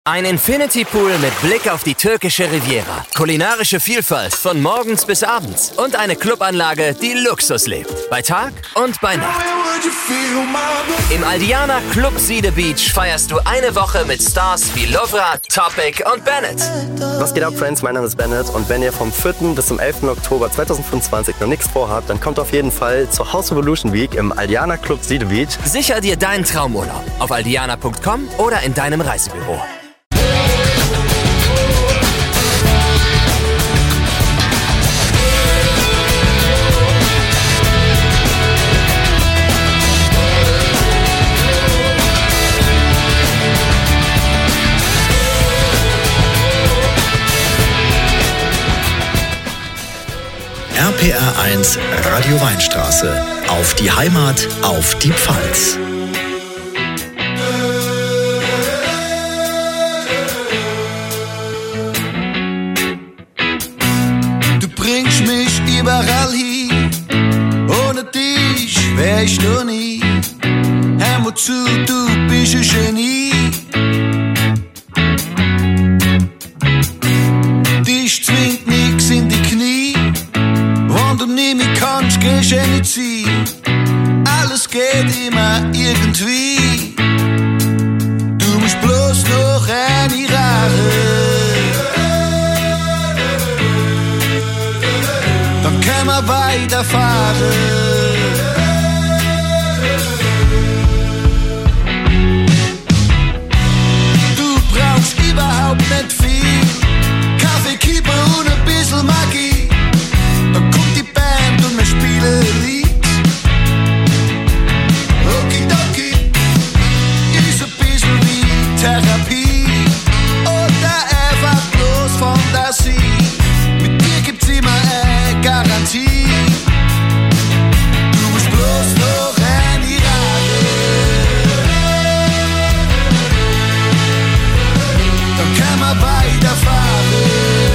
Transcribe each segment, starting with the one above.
Ein Infinity Pool mit Blick auf die türkische Riviera. Kulinarische Vielfalt von morgens bis abends. Und eine Clubanlage, die Luxus lebt. Bei Tag und bei Nacht. Im Aldiana Club Siede Beach feierst du eine Woche mit Stars wie Lovra, Topic und Bennett. Was geht ab, Friends? Mein Name ist Bennett und wenn ihr vom 4. bis zum 11. Oktober 2025 noch nichts vorhabt, dann kommt auf jeden Fall zur House Evolution Week im Aldiana Club Siede Beach. Sicher dir deinen Traumurlaub auf aldiana.com oder in deinem Reisebüro. RPR 1 Radio Weinstraße. Auf die Heimat, auf die Pfalz. Du bringst mich überall hin. Ohne dich wär ich noch nie. Hör mal zu, du bist ein Genie. Dich zwingt nix in die Knie. Wenn du nicht mehr kannst, gehst du nicht ziehen. Alles geht immer irgendwie. Du musst bloß noch eine Rache. Dann können wir weiterfahren. Du brauchst überhaupt nicht viel. Kaffee, Kippe und ein bisschen Magie. Dann kommt die Band und wir spielen ein Lied. Okidoki, ist ein bisschen wie Therapie. Oder einfach bloß Fantasie. Mit dir gibt's immer eine Garantie. Du musst bloß noch eine Rache. Dann können wir weiterfahren.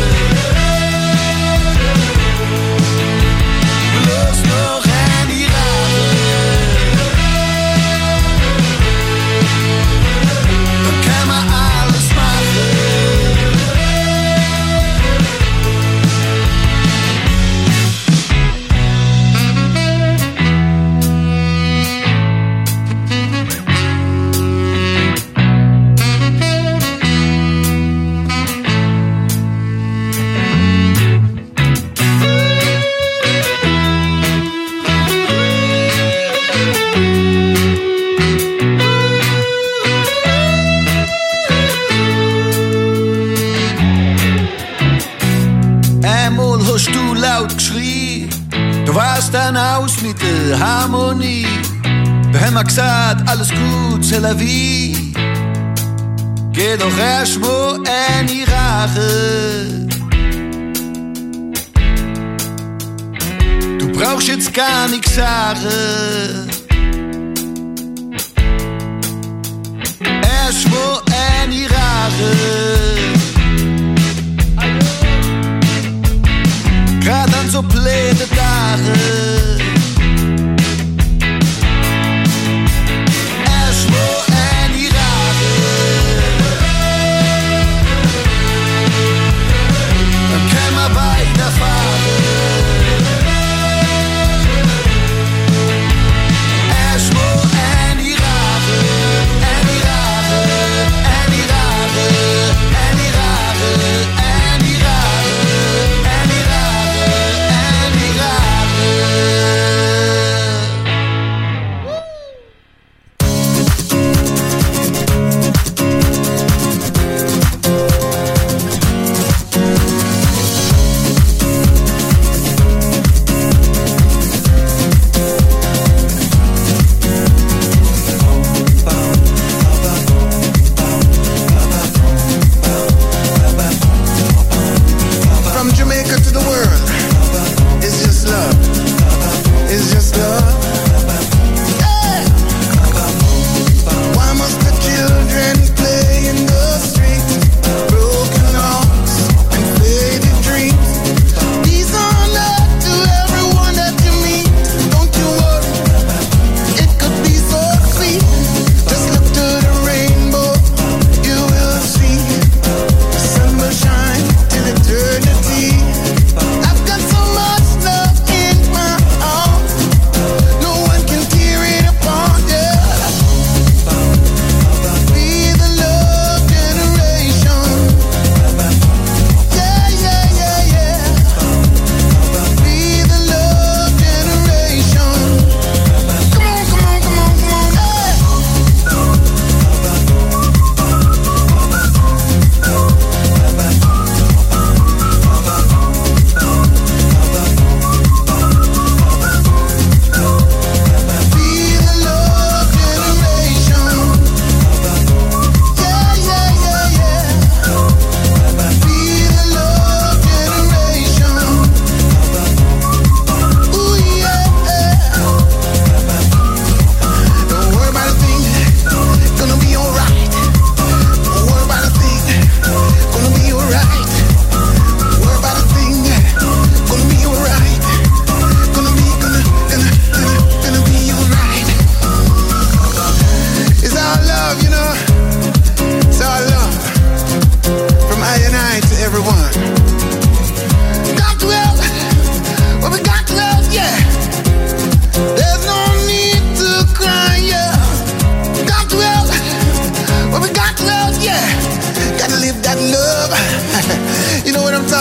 Du warst dann aus mit der Harmonie. Da haben wir gesagt, alles gut, c'est la vie. Geh doch erst mal eine Rache. Du brauchst jetzt gar nichts sagen. Erst mal eine Rache. Grad an so blöde Tage. Erst wo eine Rache. Dann können wir weiterfahren. Erst wo eine Rache. Eine Rache, eine Rache.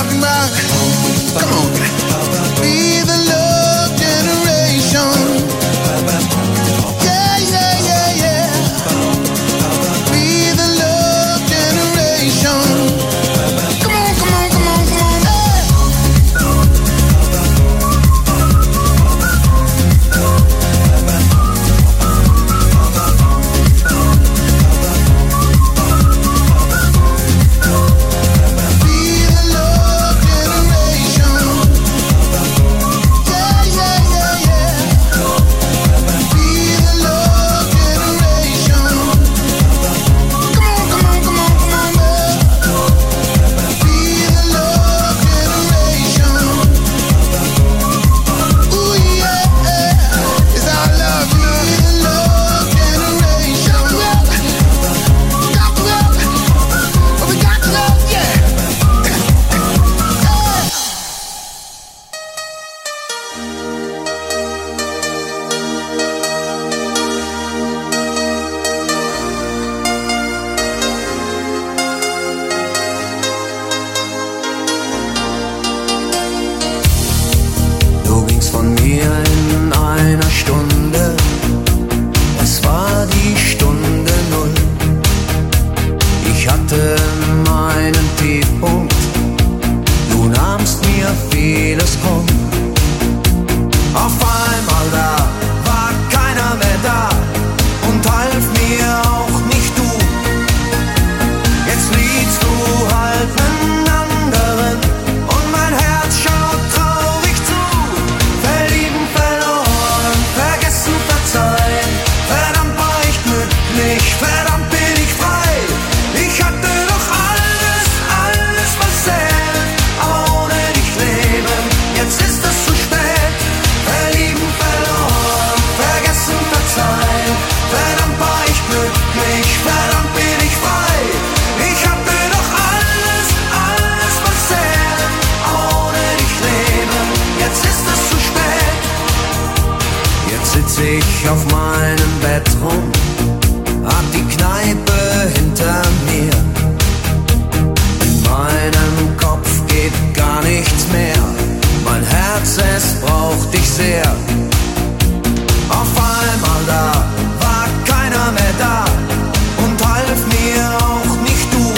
talking about. Come on. Be the love generation. Yeah, yeah, yeah, yeah. Be the love generation. Come on, come on, come on, come on. Ich auf meinem Bett rum, hab die Kneipe hinter mir. In meinem Kopf geht gar nichts mehr. Mein Herz, es braucht dich sehr. Auf einmal da war keiner mehr da und half mir auch nicht du.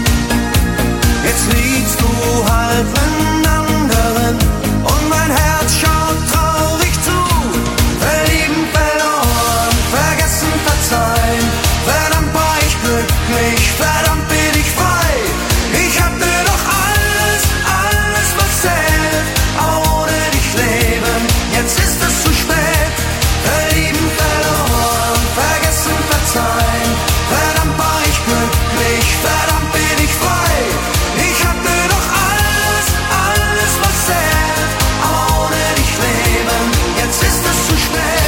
Jetzt liegst du halb in anderen und mein Herz schaut traurig zu. Verlieben, verloren, vergessen, verzeihen. Verdammt war ich glücklich, verdammt bin ich frei. Ich hatte doch alles, alles was zählt. Ohne dich leben, jetzt ist es zu spät. Verlieben, verloren, vergessen, verzeihen. Verdammt war ich glücklich, verdammt bin ich frei. Ich hatte doch alles, alles was zählt. Ohne dich leben, jetzt ist es zu spät.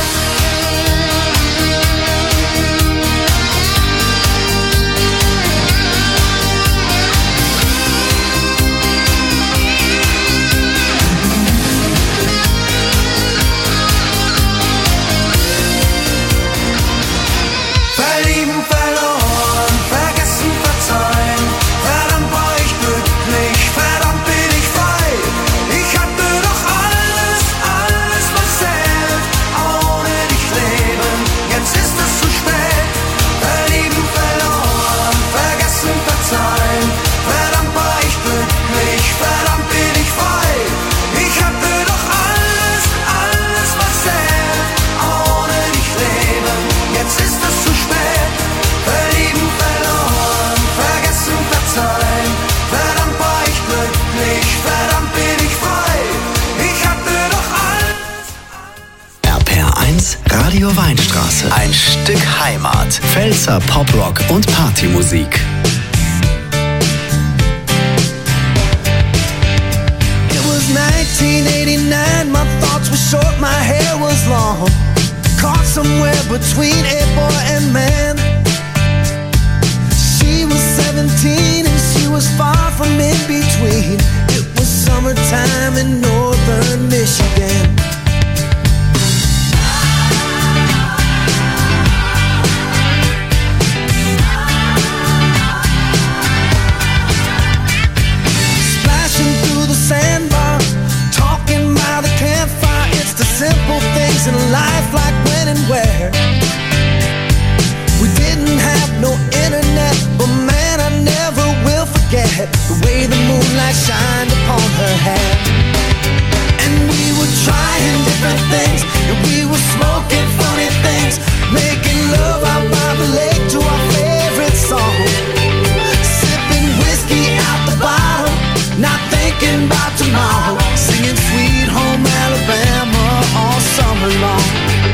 Verlieben, verloren, vergessen, verzeihen. Verdammt war ich glücklich, verdammt bin ich frei. Ich hatte doch alles, alles was zählt. Ohne dich leben, jetzt ist es zu spät. Verlieben, verloren, vergessen, verzeihen. Verdammt war ich glücklich, verdammt bin ich frei. Ich hatte doch alles, alles was zählt. Ohne dich leben, jetzt ist es zu spät. Verlieben, verloren, vergessen, verzeihen. Verdammt war ich glücklich, verdammt bin ich frei. Ich hatte doch alles. RPR1 Radio Weinstraße. Ein Stück Heimat. Pfälzer Poprock und Partymusik. It was 1989, my thoughts were short, my hair was long. Caught somewhere between a boy and man. She was 17 and she was far from in between. It was summertime in northern Michigan. Splashing through shined upon her hair. And we were trying different things, and we were smoking funny things, making love out by the lake to our favorite song, sipping whiskey out the bottle, not thinking about tomorrow, singing Sweet Home Alabama all summer long.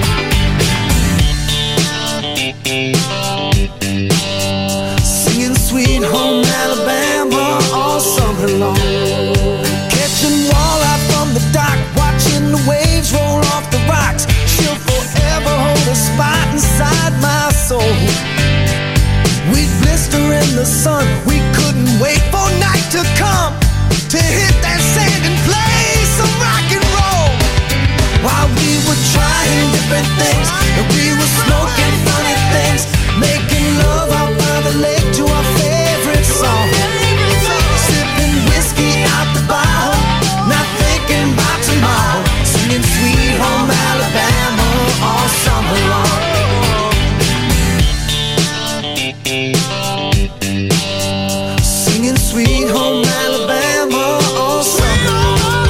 Singing Sweet Home Alabama all summer long. Catching walleye from the dock, watching the waves roll off the rocks. She'll forever hold a spot inside my soul. We'd blister in the sun, we couldn't wait for night to come, to hit that sand and play some rock and roll. While we were trying different things, and we were smoking funny things, making love out by the lake to our favorite song, sipping whiskey out the bottle, not thinking about tomorrow, singing Sweet Home Alabama all summer long. Singing Sweet Home Alabama all summer long.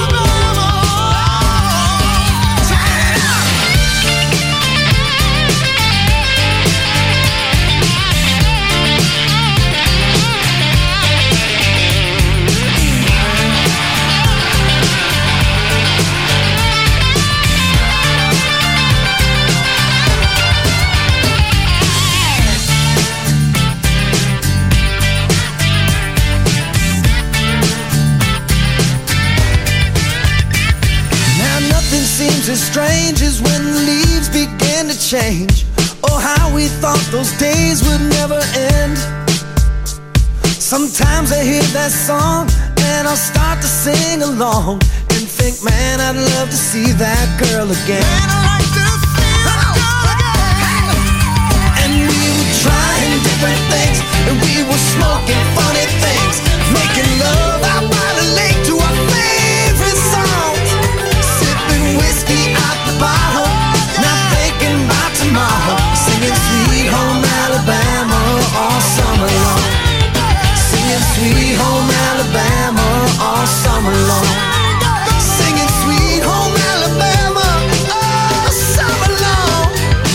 As strange as when the leaves began to change. Oh, how we thought those days would never end. Sometimes I hear that song and I'll start to sing along and think, man, I'd love to see that girl again. Man, I'd like to see that girl again. And we were trying different things, and we were smoking funny things, making love out by the lake to our favorite songs, sipping whiskey out the bottle, not thinking about tomorrow, singing Sweet Home Alabama all summer long. Singing Sweet Home Alabama all summer long. Singing Sweet Home Alabama all summer long.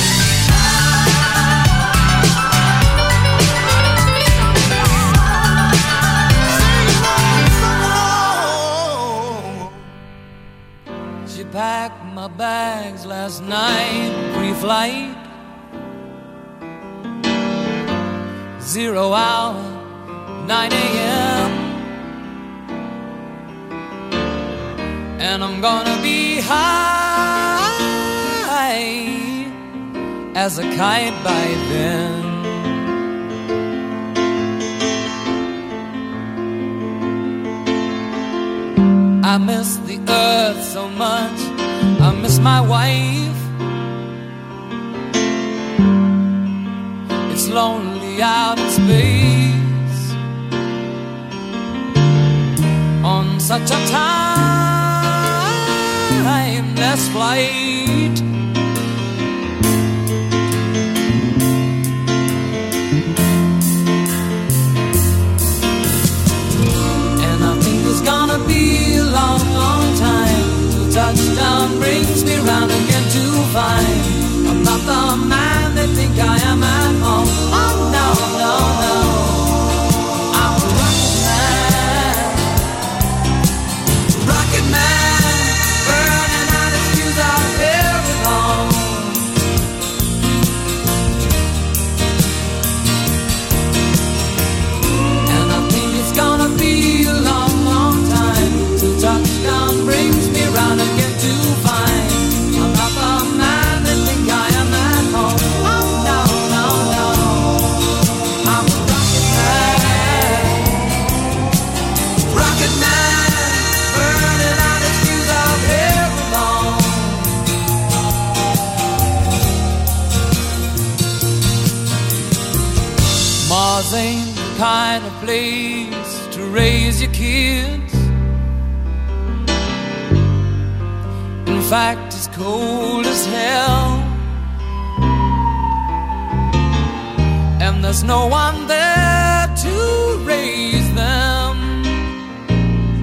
She packed my bags last night, pre-flight, 0 hour, 9 a.m. And I'm gonna be high as a kite by then. I miss the earth so much, I miss my wife. It's lonely out in space on such a timeless flight. And I think it's gonna be a long, long time till touchdown brings me round again to find I'm not the man they think I am at home. Oh no, no, no, I'm a rocket man, burning out his fuse out very long. And I think it's gonna be a long, long time till touchdown brings me round again to find I'm not the man they think I am at home. Oh no, no, no, I'm a rocket man, burning out his fuse out very long. Mars ain't the kind of place to raise your kids. In fact, it's cold as hell, and there's no one there to raise them.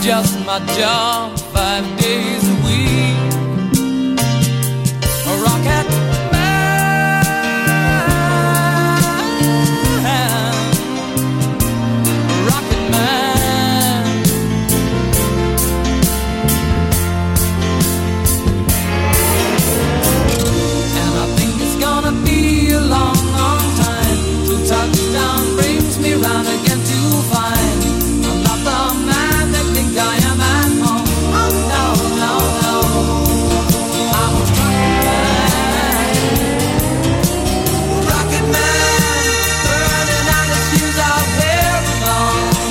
just my job 5 days a week. A rocket man, a rocket man. And I think it's gonna be a long, long time till touchdown brings me round again to find I'm not the man that think I am at home. Oh no, no, no. I'm a rocket man, burning out his fuse out there alone.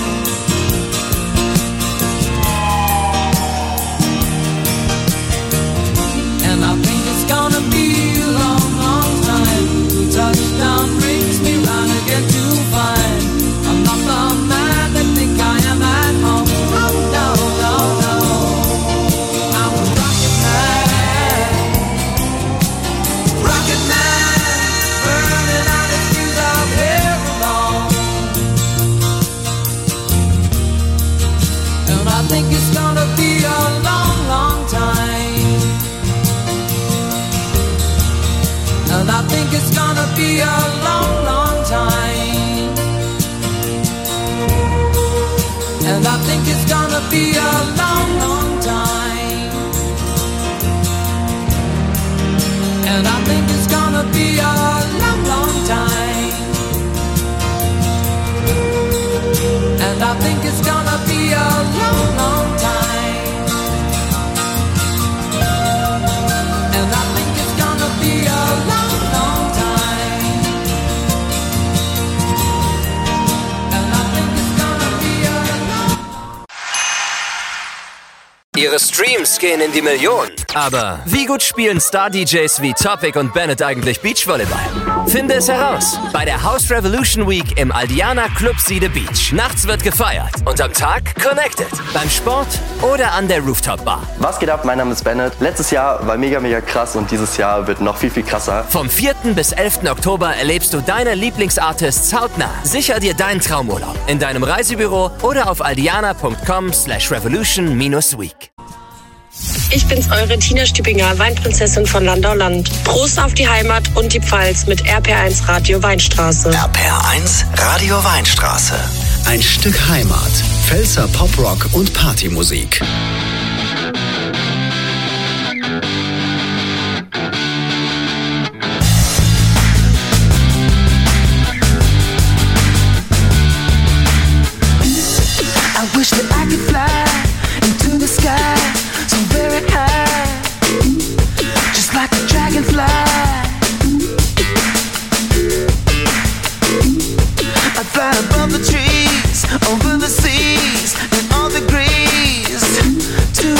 And I think it's gonna be a long, long time till touchdown brings me round again to find I'm not the man that think I am at home. Oh no, no, no. I'm a rocket man, burning out his fuse out here alone. And I think it's gonna be a long, long time. And I think it's gonna be a long, long time. And I think it's gonna be a long, long time. And I think it's gonna be a long, long time. And I think it's gonna be a long, long time. And I think it's gonna be a long, long time. And I think it's gonna be a long. Ihre Streams gehen in die Millionen. Aber wie gut spielen Star-DJs wie Topic und Bennett eigentlich Beachvolleyball? Finde es heraus bei der House Revolution Week im Aldiana Club Siede Beach. Nachts wird gefeiert und am Tag connected. Beim Sport oder an der Rooftop Bar. Was geht ab? Mein Name ist Bennett. Letztes Jahr war mega, mega krass und dieses Jahr wird noch viel, viel krasser. Vom 4. bis 11. Oktober erlebst du deine Lieblingsartists hautnah. Sicher dir deinen Traumurlaub in deinem Reisebüro oder auf aldiana.com/revolution-week. Ich bin's, eure Tina Stübinger, Weinprinzessin von Landau Land. Prost auf die Heimat und die Pfalz mit RPR1 Radio Weinstraße. RPR1 Radio Weinstraße. Ein Stück Heimat. Pfälzer Poprock und Partymusik. I wish that I could fly into the sky so very high, just like a dragonfly. I'd fly above the trees, over the seas, and all degrees to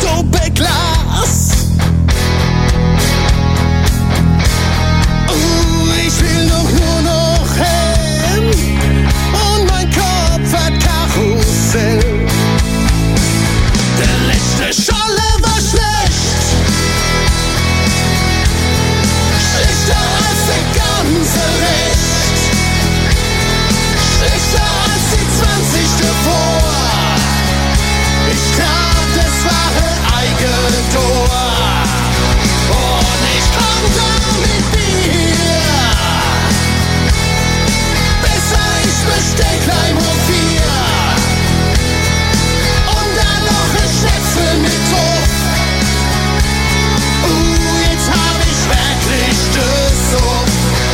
Doppelglas. Ich will doch nur noch heim und mein Kopf hat Karussell. Der letzte Scholle war schlecht, schlechter als der ganze Rest, schlechter als die 20 davor. Ich glaub, das war ein Eigentor. Und ich komm da mit dir. Besser ich bestell gleich nur 4. Und dann noch ein Schnäpsel mit drauf. Jetzt hab ich wirklich das auf.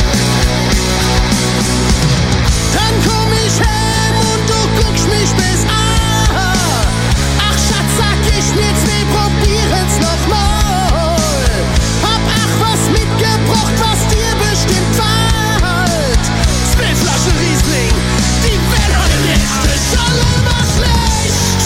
Dann komm ich heim und du guckst mich bis an. Ach Schatz, sag ich mir's, wir probieren's nochmal. Hab was mitgebracht, was dir bestimmt fällt. 12 Flaschen Riesling, die Welt hat der letzte Scholle war schlecht.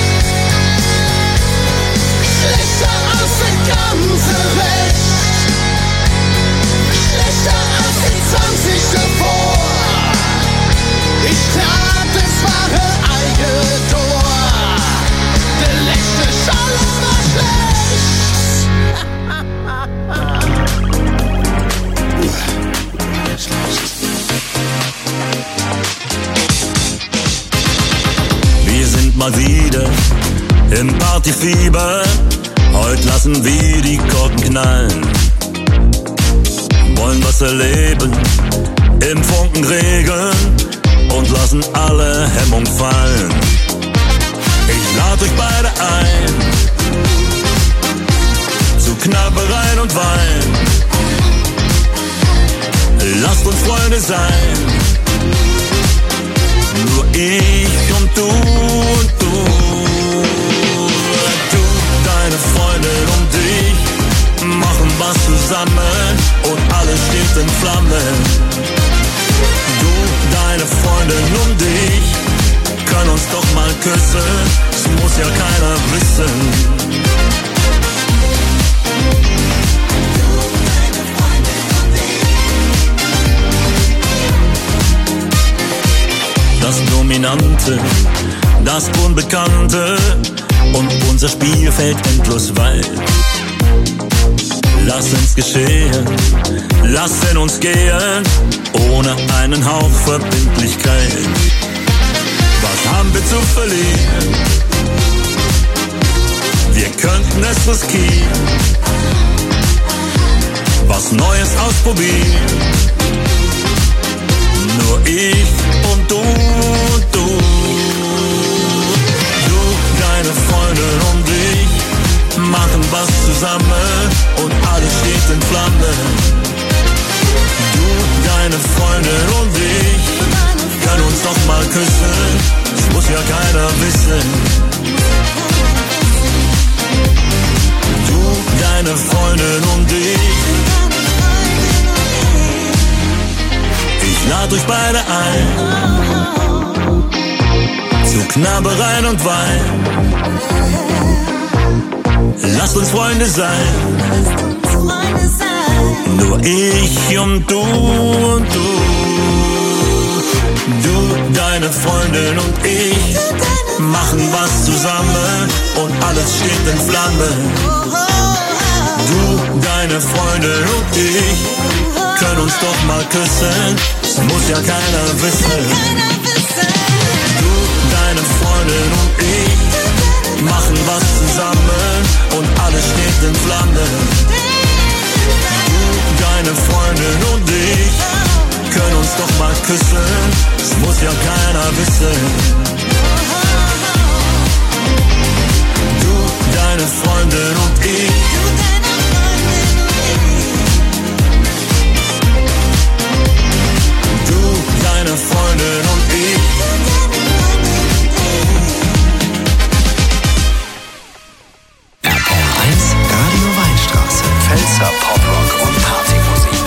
Schlechter als der ganze Rest. Schlechter als die 20 davor. Ich glaub, das war ein Eigentor. Der letzte Scholle war schlecht. Wir sind mal wieder im Partyfieber. Heute lassen wir die Korken knallen. Wollen was erleben im Funkenregen und lassen alle Hemmung fallen. Ich lad euch beide ein zu Knabbereien und Wein. Lasst uns Freunde sein, nur ich und du und du. Du, deine Freundin und ich machen was zusammen und alles steht in Flammen. Du, deine Freundin und ich können uns doch mal küssen, das muss ja keiner wissen. Das Dominante, das Unbekannte und unser Spielfeld endlos weit. Lass uns geschehen, lassen uns gehen, ohne einen Hauch Verbindlichkeit. Was haben wir zu verlieren? Wir könnten es riskieren, was Neues ausprobieren. Nur ich und du und du. Du, deine Freundin und ich machen was zusammen und alles steht in Flammen. Du, deine Freundin und ich können uns doch mal küssen, das muss ja keiner wissen. Du, deine Freundin und ich lad euch beide ein zu Knabbereien und Wein. Lasst uns Freunde sein, nur ich und du und du. Du, deine Freundin und ich machen was zusammen und alles steht in Flammen. Du, deine Freundin und ich können uns doch mal küssen, das muss ja keiner wissen. Du, deine Freundin und ich machen was zusammen und alles steht in Flammen. Du, deine Freundin und ich können uns doch mal küssen, das muss ja keiner wissen. Du, deine Freundin und ich deine Freundin und ich. RPR1 Radio Weinstraße. Pfälzer Poprock und Partymusik.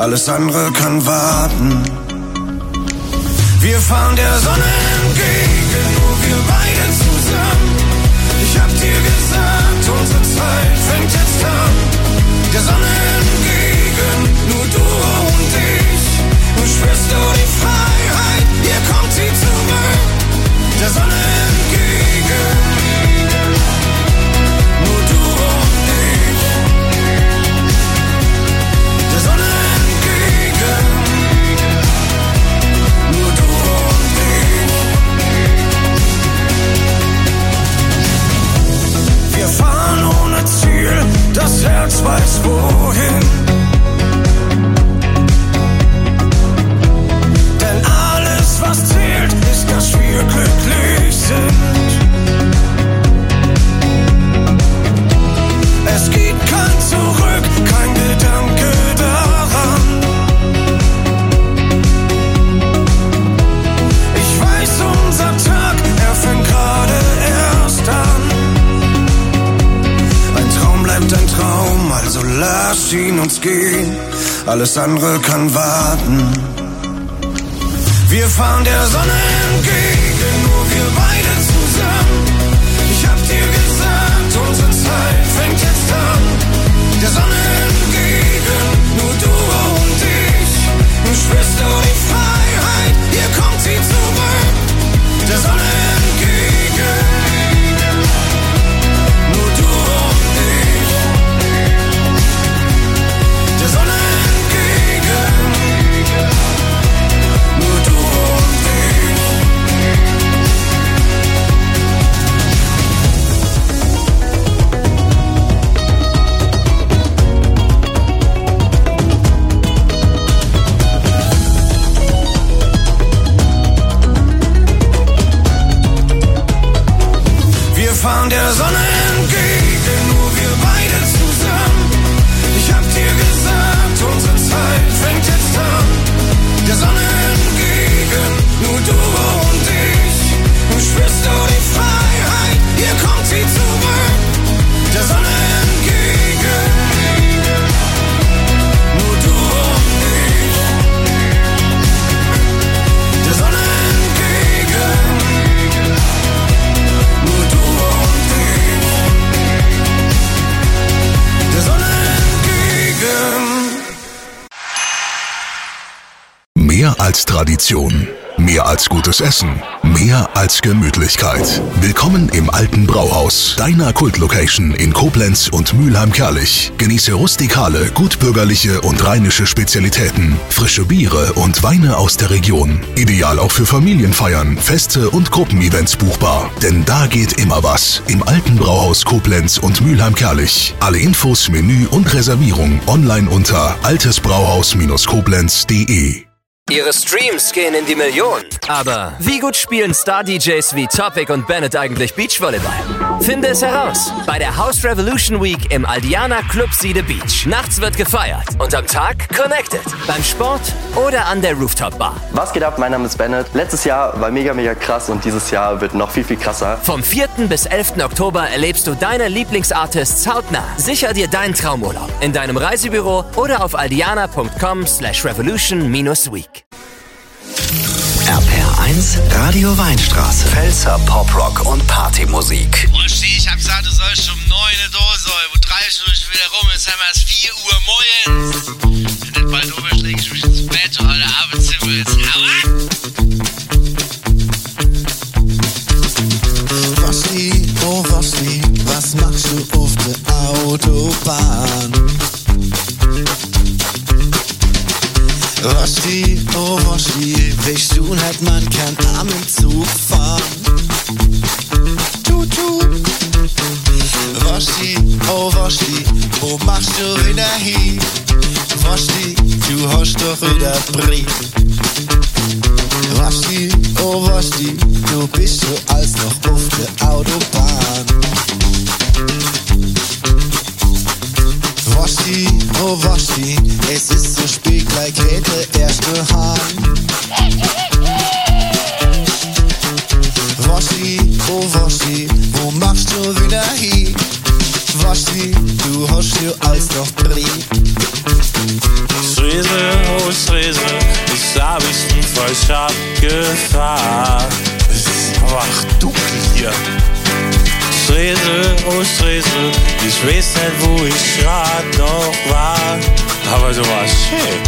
alles andere kann warten. Wir fahren der Sonne entgegen, nur wir beide zusammen. Ich hab dir gesagt, unsere Zeit fängt jetzt an. Der Sonne entgegen, nur du und ich. Du spürst du die Freiheit, hier kommt sie zurück. Der Sonne entgegen, nur du und ich. Der Sonne entgegen, nur du und ich. Wir fahren ohne Ziel, das Herz weiß wohin. Denn alles, was zählt, ist, dass wir glücklich sind. Es gibt kein Zurück, kein Gedanke daran. Ich weiß, unser Tag, er fängt gerade erst an. Ein Traum bleibt ein Traum, also lass ihn uns gehen. Alles andere kann warten. Wir fahren der Sonne entgegen, nur wir beide zusammen. Ich hab dir gesagt, unsere Zeit fängt jetzt an. Der Sonne entgegen, nur du und ich. Du spürst du die Freiheit, hier kommt sie zurück. Der Sonne entgegen, nur du und ich. Der Sonne entgegen, nur du und ich. Wir fahren der Sonne entgegen, nur wir beide zusammen. Ich hab dir gesagt, unsere Zeit fängt jetzt an. Der Sonne entgegen, nur du und ich. Du spürst du die Freiheit, hier kommt sie zurück. Der Sonne entgegen, nur du und ich. Der Sonne entgegen, nur du und ich. Der Sonne entgegen. Mehr als Tradition, mehr als gutes Essen, mehr als Gemütlichkeit. Willkommen im Alten Brauhaus, deiner Kultlocation in Koblenz und Mülheim-Kärlich. Genieße rustikale, gutbürgerliche und rheinische Spezialitäten, frische Biere und Weine aus der Region. Ideal auch für Familienfeiern, Feste und Gruppenevents buchbar. Denn da geht immer was. Im Alten Brauhaus Koblenz und Mülheim-Kärlich. Alle Infos, Menü und Reservierung online unter altesbrauhaus-koblenz.de. Ihre Streams gehen in die Millionen. Aber wie gut spielen Star-DJs wie Topic und Bennett eigentlich Beachvolleyball? Finde es heraus bei der House Revolution Week im Aldiana Club Siede Beach. Nachts wird gefeiert und am Tag connected. Beim Sport oder an der Rooftop-Bar. Was geht ab? Mein Name ist Bennett. Letztes Jahr war mega krass und dieses Jahr wird noch viel krasser. Vom 4. bis 11. Oktober erlebst du deine Lieblingsartists hautnah. Sicher dir deinen Traumurlaub in deinem Reisebüro oder auf aldiana.com/revolution-week. RPR1 Radio Weinstraße. Pfälzer Poprock und Partymusik. Rosti, ich hab gesagt, du sollst um 9 Uhr da sein. Wo 3 Stunden wieder rum, jetzt haben wir es 4 Uhr morgens. Wenn das bald oben lege ich mich ins Bett und alle Arbeitszimmer jetzt. Hau ab! Rosti, oh Rosti, was machst du auf der Autobahn? Rosti, oh Rosti, willst du nicht, man kann am Zug fahren? Tut. Rosti, oh Rosti, wo machst du wieder hin? Rosti, du hast doch wieder Brief. Rosti, oh Rosti, du bist so als noch auf der Autobahn. Rosti, oh Rosti, es ist so spät, gleich geht der erste Hahn. Rosti, oh Rosti, wo machst du wieder hin? Rosti, du hast ja alles noch Brief. Schwede jetzt hab ich den falsch abgefahren. Es ist aber dunkel hier. Stresel, oh Stresel, ich weiß nicht, wo ich grad noch war, aber du warst schön.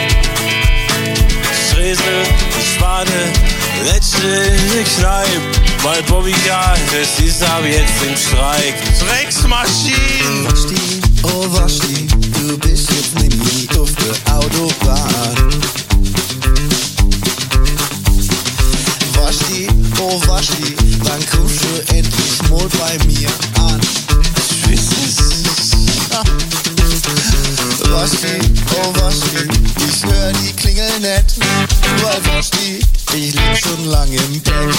Stresel, ich war der Letzte in der Kneipe, weil Bobby ja, das ist ab jetzt im Streik. Drecksmaschinen! Waschti, oh Waschti, du bist jetzt nämlich auf der Autobahn. Waschti, oh Waschti, wann kommst du endlich mal bei mir an? Ich weiß es. Waschti, oh Waschti, ich hör die Klingel nicht, weil Waschti, ich lieg schon lang im Bett.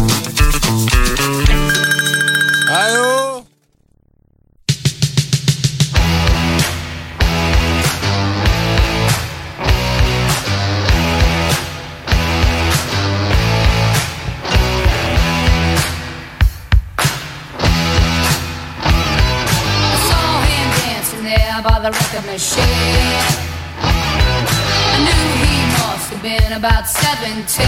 Hallo? By the record machine, I knew he must have been about 17.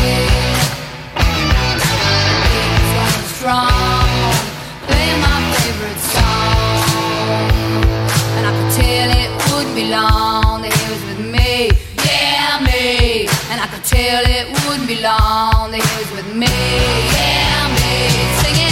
He was running strong, playing my favorite song, and I could tell it wouldn't be long that he was with me, yeah me. And I could tell it wouldn't be long that he was with me, yeah me, singing.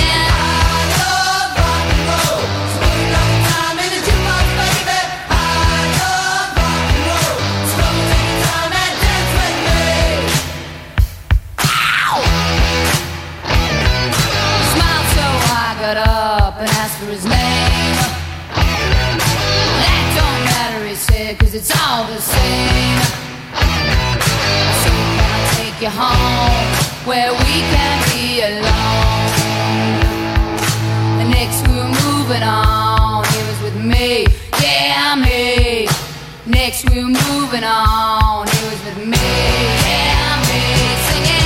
Got up and asked for his name. That don't matter, he said, cause it's all the same. So can I take you home where we can be alone? The next we were moving on, he was with me, yeah me. Next we were moving on, he was with me, yeah me. Singing.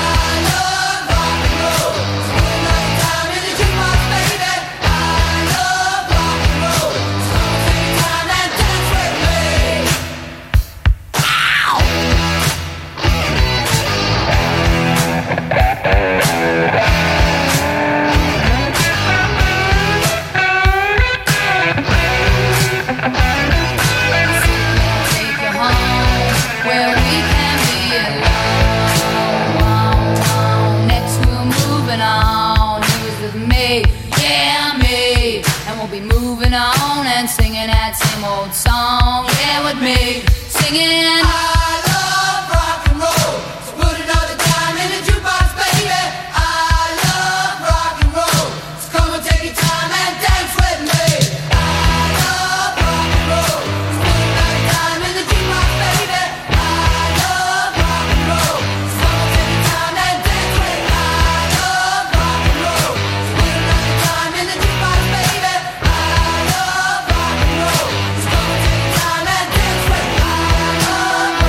Moving on and singing that same old song, yeah, with me, singing. I love rock and roll, so put another dime in the jukebox, baby. I love rock and roll, so come and take your time and dance with me. I love rock and roll, so put another dime in the jukebox, baby. I love rock and roll, so come and take your time and dance with me. I love rock and roll, so put another dime in the jukebox, baby. I love rock and roll, so come and take your time and dance with me. I love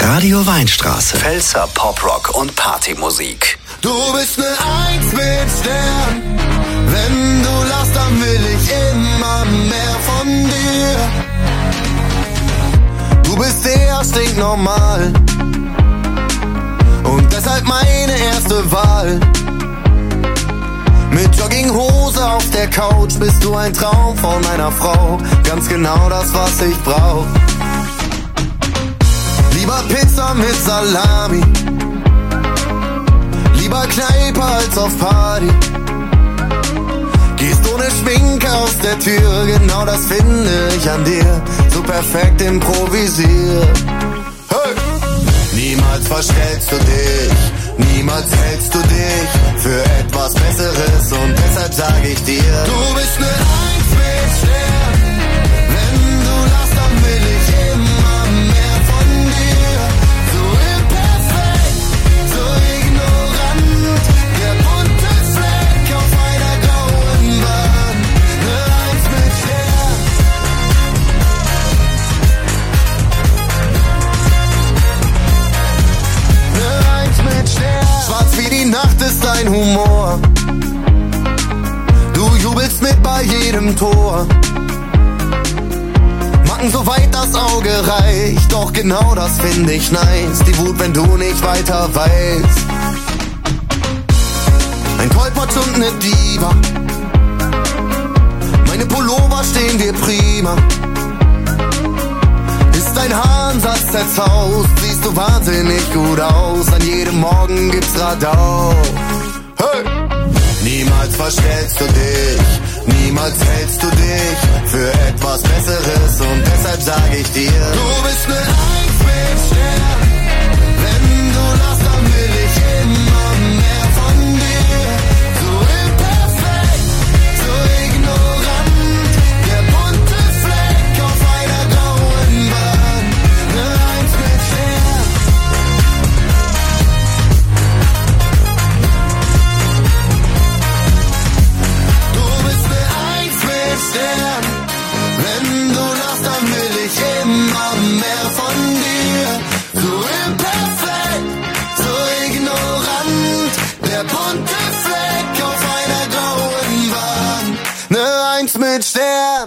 Radio Weinstraße. Pfälzer Poprock und Partymusik. Du bist ne Eins mit Stern. Wenn du lachst, dann will ich immer mehr von dir. Du bist sehr stinknormal und deshalb meine erste Wahl. Mit Jogginghose auf der Couch bist du ein Traum von meiner Frau. Ganz genau das, was ich brauch. Lieber Pizza mit Salami, lieber Kneipe als auf Party. Gehst ohne Schminke aus der Tür, genau das finde ich an dir. So perfekt improvisiert. Hey! Niemals verstellst du dich, niemals hältst du dich für etwas Besseres und deshalb sage ich dir, du bist ne Eins mit Stern. Wenn du lachst, dann will ich immer mehr von dir. So imperfekt, so ignorant, der bunte Fleck auf einer grauen Wand. Ne Eins mit Stern. Ne Eins mit Stern. Schwarz wie die Nacht ist dein Humor. Du jubelst mit bei jedem Tor. Macken so weit das Auge reicht, doch genau das finde ich nice. Die Wut, wenn du nicht weiter weißt. Ein Tollpatsch und ne Diva. Meine Pullover stehen dir prima. Ist dein Haaransatz zerzaust, siehst du wahnsinnig gut aus. An jedem Morgen gibt's Radau. Hey! Niemals verstellst du dich, niemals hältst du dich für etwas Besseres und deshalb sage ich dir, du bist ne Eins mit Stern. Wenn du lachst, dann will ich immer mehr von dir. So imperfekt, so ignorant, der bunte Fleck auf einer grauen Wand. Ne Eins mit Stern. Stern. Wenn du lachst, dann will ich immer mehr von dir. So imperfekt, so ignorant, der bunte Fleck auf einer grauen Wand. Ne Eins mit Stern.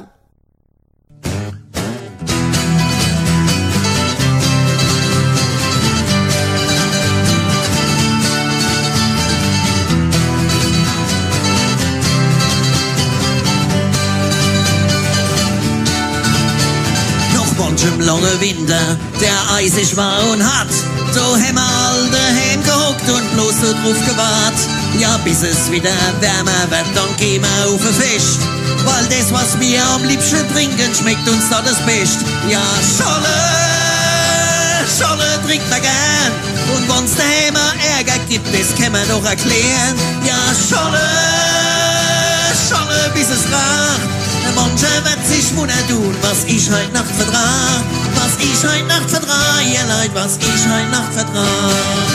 Im langen Winter, der eisig war und hart, so haben wir all daheim gehockt und bloß so drauf gewahrt. Ja, bis es wieder wärmer wird, dann gehen wir auf ein Fest, weil das, was wir am liebsten trinken, schmeckt uns da das Best. Ja, Scholle trinkt man gern, und wenn's daheim Ärger gibt, das kann man doch erklären. Ja, Scholle, bis es racht. Mancher wird sich wundern tun, was ich heut Nacht vertrag. Was ich heut Nacht vertrag, ja Leute, was ich heut Nacht vertrag.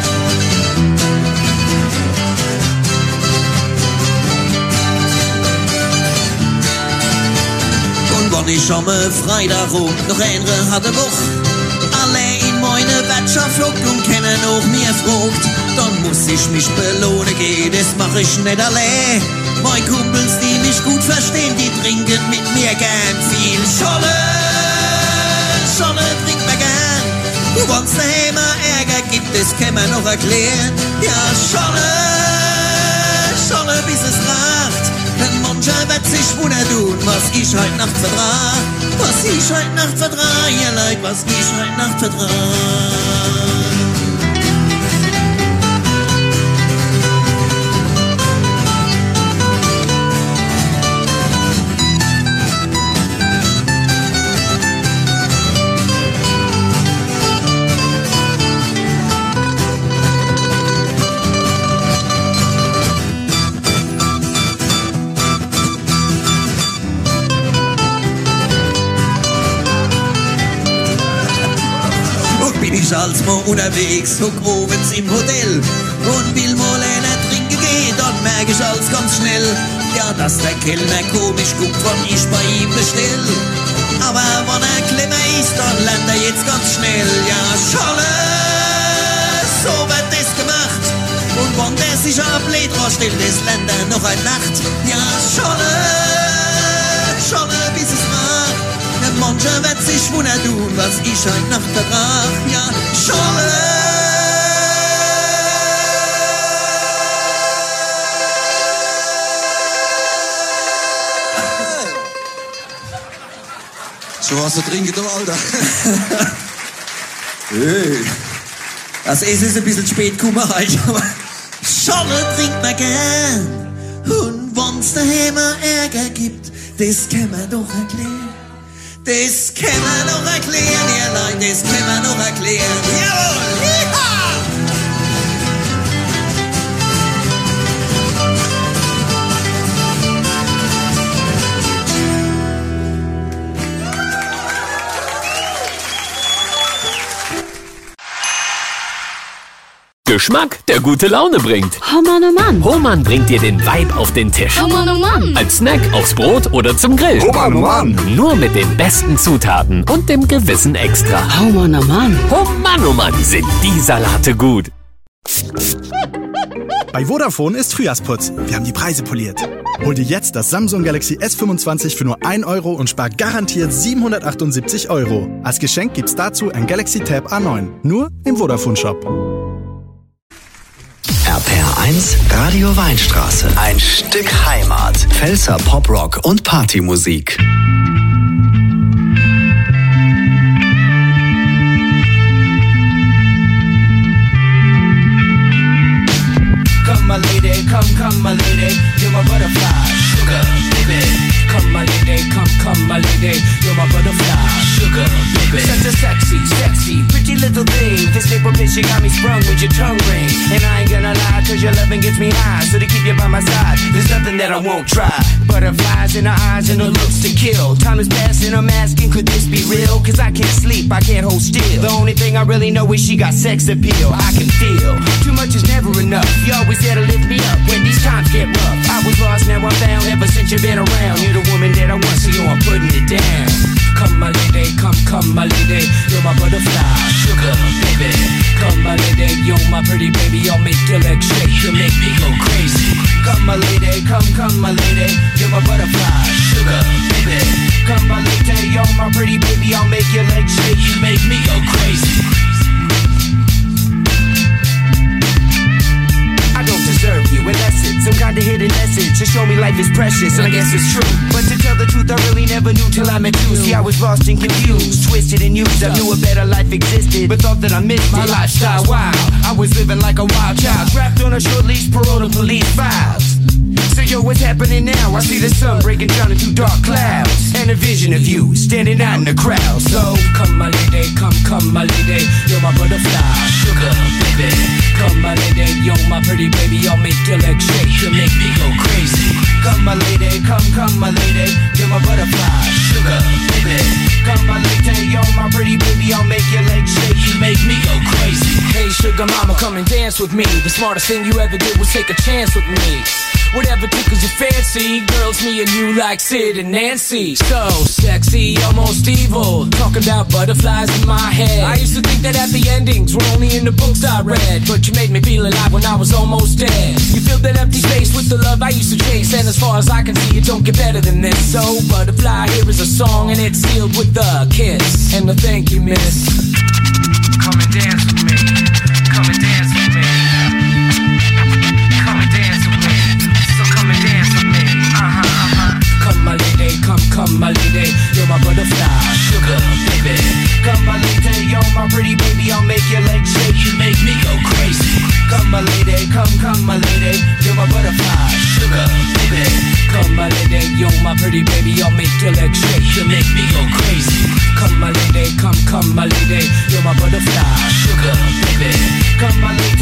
Und wenn ich am Freitag rum noch eine hatte Woche, alle in meine Wirtschaft flockt und kennen auch mir frucht, dann muss ich mich belohnen gehen, das mach ich nicht allein. Meine Kumpels, die mich gut verstehen, die trinken mit mir gern viel Scholle trinkt man gern. Du wenn's daheim Ärger gibt, das kann man noch erklären. Ja, Scholle, bis es racht. Denn mancher wird sich wundern tun, was ich heut Nacht vertrag. Was ich heut Nacht vertrag, ja Leute, was ich heut Nacht vertrag. Als mal unterwegs, hock obens im Hotel und will mal einer trinken gehen, dann merk ich alles ganz schnell, ja, dass der Kellner komisch guckt, wann ich bei ihm bestell. Aber wenn er clever ist, dann lernt er jetzt ganz schnell. Ja, Scholle, so wird das gemacht. Und wenn der sich ein Blät rausstellt, das lernt er noch eine Nacht. Ja, Scholle, Scholle, bis es macht. Der Mancher wird sich wundern tun, was ich heute Nacht verbrach. Ja, Scholle. Schon was zu trinken, du Alter. Hey. Also es ist ein bisschen spät gekommen heute, aber Scholle trinkt man gern. Und wenn's daheim Ärger gibt, das kann man doch erklären. Das kann man doch erklären, ihr Leute, das kann man doch erklären. Jawohl! Yeehaw! Geschmack, der gute Laune bringt. Oh Mann, oh Mann. Hohmann bringt dir den Vibe auf den Tisch. Oh Mann, oh Mann. Als Snack, aufs Brot oder zum Grill. Oh Mann, oh Mann. Nur mit den besten Zutaten und dem gewissen Extra. Oh Mann, oh Mann. Oh Mann, sind die Salate gut. Bei Vodafone ist Frühjahrsputz. Wir haben die Preise poliert. Hol dir jetzt das Samsung Galaxy S25 für nur 1 Euro und spar garantiert 778 Euro. Als Geschenk gibt's dazu ein Galaxy Tab A9. Nur im Vodafone-Shop. RPR1 Radio Weinstraße. Ein Stück Heimat. Pfälzer Poprock und Partymusik. Come my lady, come my lady, you're my butterfly, sugar, baby. Come my lady, come my lady, you're my butterfly, sugar, baby. Such a sexy, pretty little thing. This little bitch, you got me sprung with your tongue ring. And I ain't gonna lie, cause your loving gets me high. So to keep you by my side, there's nothing that I won't try. Butterflies in her eyes and her looks to kill. Time is passing, I'm asking, could this be real? Cause I can't sleep, I can't hold still. The only thing I really know is she got sex appeal. I can feel, too much is never enough. You always there to lift me up when these times get rough. I was lost, now I'm found, ever since you've been around. You're the woman that I want, so I'm putting it down. Come my lady, come my lady, you're my butterfly, sugar, baby. Come my lady, you're my pretty baby, I'll make your legs shake, you make me go crazy. Come my lady, come my lady, you're my butterfly, sugar, baby. Come my lady, you're my pretty baby, I'll make your legs shake, you make me go crazy. I don't deserve you, unless it's some kind of hidden message to show me life is precious, and I guess it's true. But to tell the truth, I really never knew till I met you. See, I was lost and confused, twisted and used. I knew a better life existed, but thought that I missed my lifestyle. Wow, I was living like a wild child, trapped on a short leash, parole to police files. So yo, what's happening now? I see the sun breaking down into dark clouds, and a vision of you standing out in the crowd. So come my lady, come my lady, you're my butterfly, sugar, baby. Come my lady, you're my pretty baby, I'll make your legs shake, you make me go crazy. Come my lady, come my lady, you're my butterfly, sugar, baby. Come my lady, you're my pretty baby, I'll make your legs shake, you make me go crazy. Hey sugar mama, come and dance with me. The smartest thing you ever did was take a chance with me. Whatever tickles your fancy, girls, me and you like Sid and Nancy. So sexy, almost evil, talking about butterflies in my head. I used to think that happy endings were only in the books I read, but you made me feel alive when I was almost dead. You filled that empty space with the love I used to chase, and as far as I can see, it don't get better than this. So butterfly, here is a song, and it's sealed with a kiss and a thank you, miss. Come and dance with me, come and dance with me, come and dance with me. Come and dance with me, Come my lady, come my lady, you're my butterfly, sugar, baby. Come my lady, you're my pretty baby, I'll make your legs shake, you make me go crazy. Come my lady, come my lady, you're my butterfly, sugar, baby. Come my lady, you're my pretty baby, I'll make your legs shake, you make me go crazy. Come my lady, come my lady, you're my butterfly, sugar, baby. Come my lady,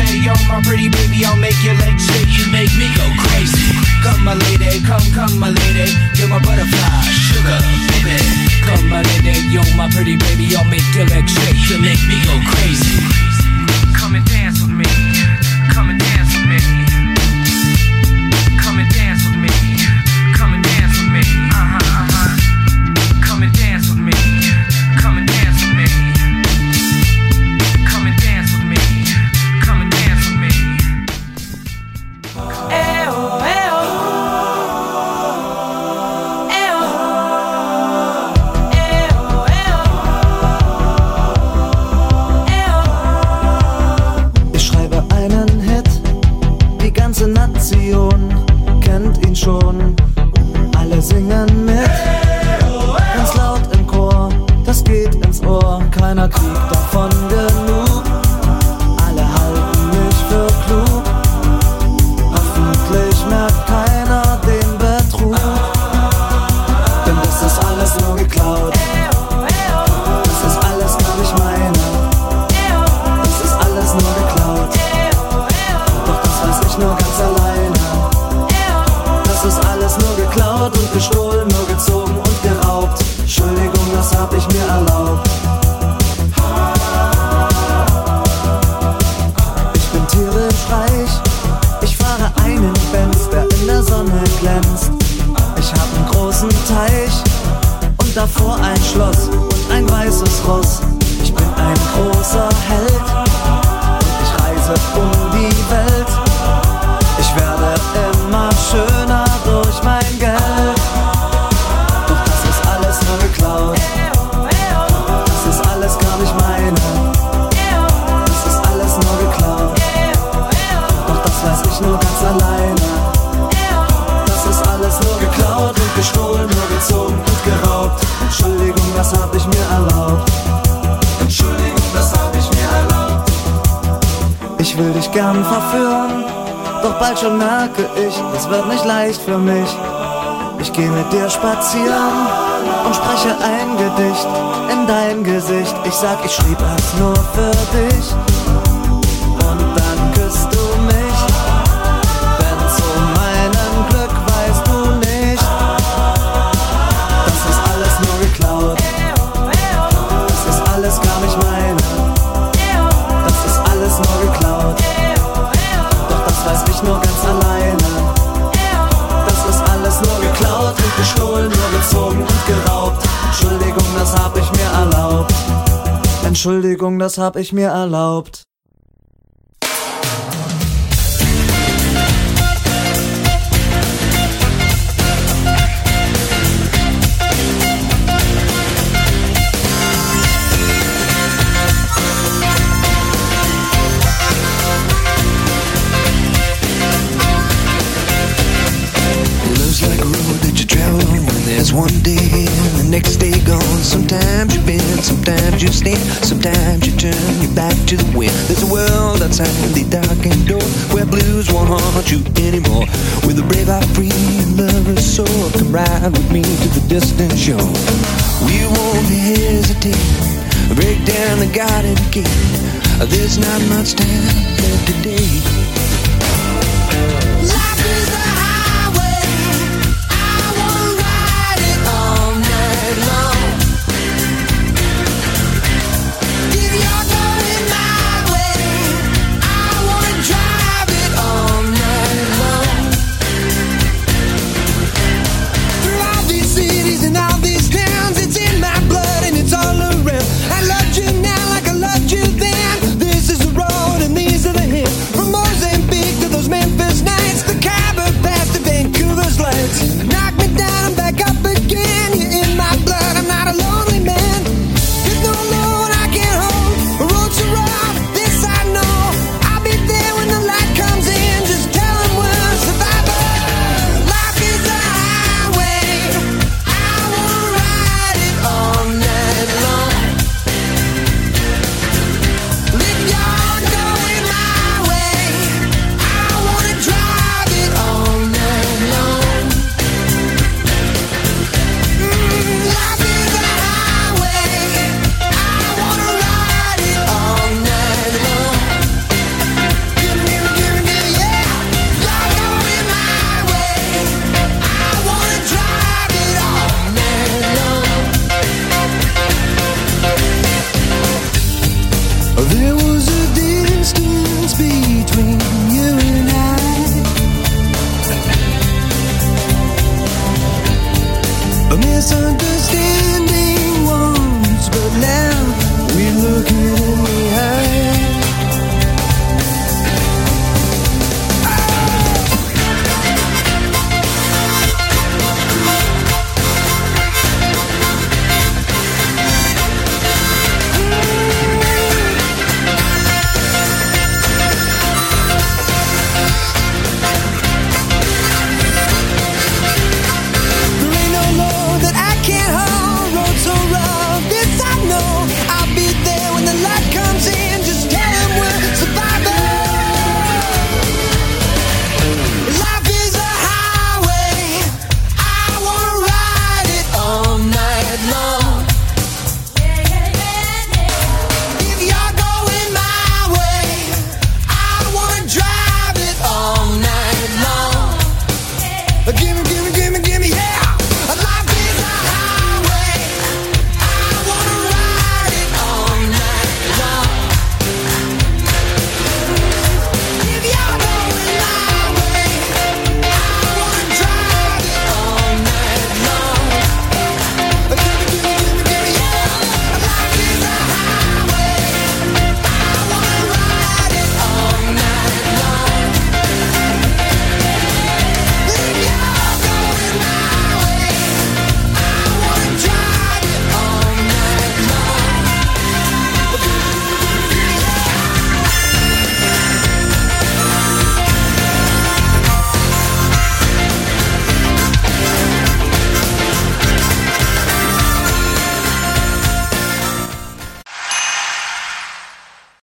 Nation kennt ihn schon. Alle singen mit, ganz laut im Chor, das geht ins Ohr. Keiner kriegt davon genug, alle halten mich für klug. Hoffentlich merkt keiner den Betrug, denn das ist alles nur geklaut. Das ist alles gar nicht meine, das ist alles nur geklaut. Doch das weiß ich nur ganz alleine. Das ist alles nur geklaut und gestohlen, nur gezogen und geraubt. Entschuldigung, das hab ich mir erlaubt. Ich bin tierisch reich, ich fahre einen Benz, der in der Sonne glänzt. Ich hab einen großen Teich und davor ein Schloss und ein weißes Ross. Ich bin ein großer Held und ich reise um die Welt. Ich werde immer schöner durch mein Geld. Doch das ist alles nur geklaut. Das ist alles gar nicht meine. Das ist alles nur geklaut. Doch das weiß ich nur ganz alleine. Das ist alles nur geklaut und gestohlen, nur gezogen und geraubt. Entschuldigung, das hab ich mir erlaubt. Entschuldigung, das hab ich mir erlaubt. Ich will dich gern verführen, doch bald schon merke ich, es wird nicht leicht für mich. Ich geh mit dir spazieren und spreche ein Gedicht in dein Gesicht. Ich sag, ich schrieb es nur für dich und dann küsst du mich. Denn zu meinem Glück weißt du nicht, das ist alles nur geklaut. Das ist alles gar nicht meine. Das ist alles nur geklaut. Doch das weiß ich nur ganz alleine. Das ist alles nur geklaut und gestohlen, nur gezogen und geraubt. Entschuldigung, das hab ich mir erlaubt. Entschuldigung, das hab ich mir erlaubt. There's one day and the next day gone. Sometimes you bend, sometimes you stand, sometimes you turn your back to the wind. There's a world outside the darkened door where blues won't haunt you anymore. With a brave heart free and lover's soul, come ride with me to the distant shore. We won't hesitate, break down the garden gate. There's not much time left today. Life is a highway, I wanna ride it all night long. If you're going my way, I wanna drive it all night long. Through all these cities and all these towns, it's in my blood and it's all around. I loved you now like I loved you then. This is the road and these are the hills. From Mozambique to those Memphis nights, the Khyber Pass to Vancouver's lights. Knock me down, I'm back up again. You're in my blood, I'm not a lonely man. There's no Lord I can't hold. A road so rough, this I know. I'll be there when the light comes in. Just tell them we're survivors. Life is a highway, I wanna ride it all night long. If you're going my way, I wanna drive it all night long. Life is a highway, I wanna ride it all night long. Give me, yeah. You're going my way, I wanna drive it all night long. There was a distance between you and I. A misunderstanding once, but now we're looking in the eye.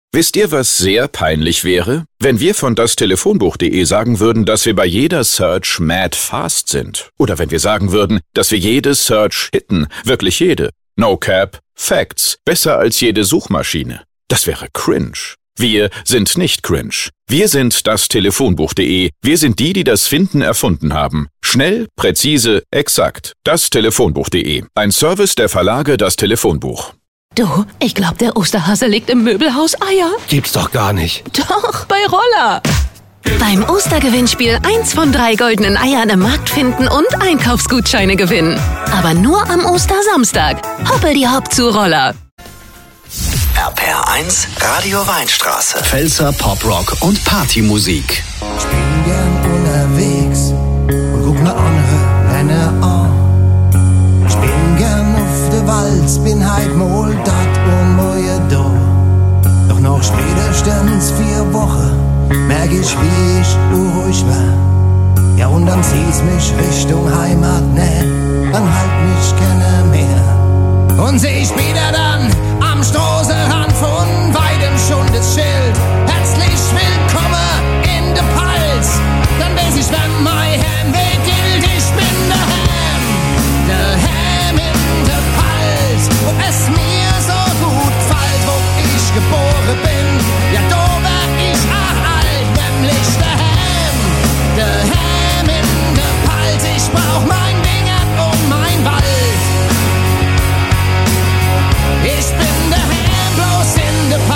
Wisst ihr, was sehr peinlich wäre? Wenn wir von dastelefonbuch.de sagen würden, dass wir bei jeder Search mad fast sind. Oder wenn wir sagen würden, dass wir jede Search hitten. Wirklich jede. No cap. Facts. Besser als jede Suchmaschine. Das wäre cringe. Wir sind nicht cringe. Wir sind dastelefonbuch.de. Wir sind die das Finden erfunden haben. Schnell, präzise, exakt. Dastelefonbuch.de. Ein Service der Verlage Das Telefonbuch. Du, ich glaube, der Osterhase legt im Möbelhaus Eier. Gibt's doch gar nicht. Doch, bei Roller. Beim Ostergewinnspiel 1 von 3 goldenen Eiern im Markt finden und Einkaufsgutscheine gewinnen. Aber nur am Ostersamstag. Hoppel die Hopp zu Roller. RPR1 Radio Weinstraße. Pfälzer Poprock und Partymusik. Ich bin gern unterwegs und guck ne andere Männer an. Ich bin gern auf der Walz, bin halt mal dat und moje do. Doch noch spätestens 4 Wochen merk ich, wie ich ruhig war. Ja, und dann zieh's mich Richtung Heimat, ne, dann halt mich keine mehr. Und seh ich wieder dann am Straßenrand von weitem schon das Schild. Herzlich willkommen in der Pfalz. Dann weiß ich, wenn mein Heimweg gilt, ich bin der Ham in der Pfalz. Wo es mir so gut gefällt, wo ich geboren bin. Ja, da wär ich auch alt, nämlich der Ham in der Pfalz. Ich brauch mein Wingert und mein Wald. Ich bin der Ham bloß in der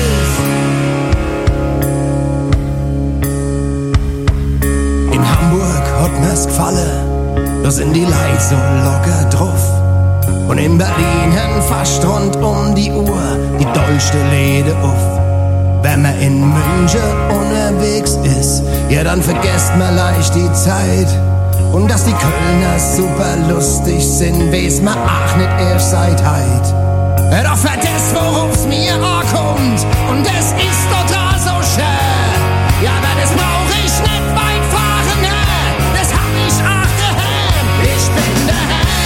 Pfalz. In Hamburg hat mir's gefallen, da sind die Leute so locker drauf. Und in Berlin hen fast rund um die Uhr die dollste Läde auf. Wenn man in München unterwegs ist, ja dann vergesst man leicht die Zeit. Und dass die Kölner super lustig sind, weiß man auch nicht erst seit heit. Doch vergesst, woruf's mir ankommt, und es ist total so schön. Ja, aber das brauch ich nicht weit fahren, ne? Das hab ich auch daheim. Ich bin der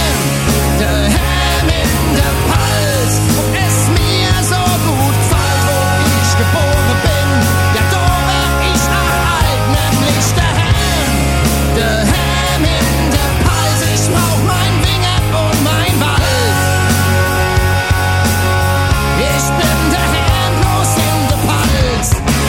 Ham in der Pfalz. Und es mir so gut gefällt, wo ich geboren bin. Ja, da wär ich auch alt, nämlich der Ham in der Pfalz. Ich brauch mein Wingert und mein Wald. Ich bin der Ham bloß in der Pfalz.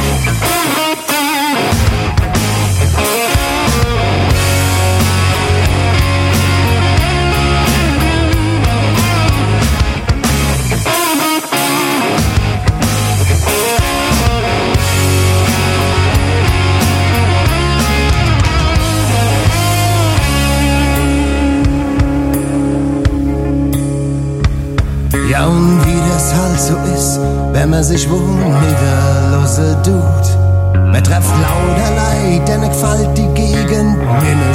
Ja, und wie das halt so ist, wenn man sich wo niederlassen tut. Man trefft lauter Leid, denn gefällt die Gegend mir nicht.